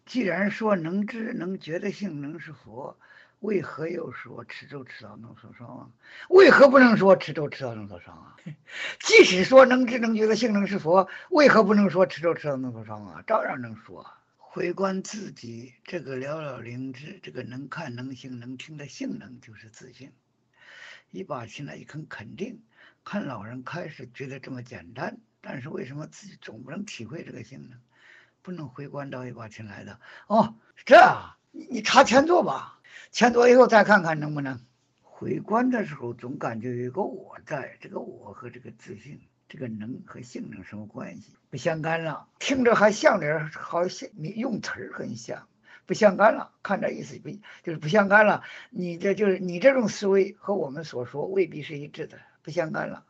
既然说能知能觉的性能是佛，为何又说吃粥吃到能说双啊？为何不能说吃粥吃到能说双啊？即使说能知能觉的性能是佛，为何不能说吃粥吃到能说双啊？照样能说。回观自己这个了了灵知，这个能看能行能听的性能就是自性。一把琴来一肯肯定，看老人开始觉得这么简单，但是为什么自己总不能体会这个性能？不能回观到一把琴来的哦，这啊，你查前作吧，前作以后再看看能不能。回观的时候，总感觉有一个我在，这个我和这个自信，这个能和性能什么关系？不相干了，听着还像点，好像你用词儿很像，不相干了，看这意思不就是不相干了？你这就是你这种思维和我们所说未必是一致的，不相干了。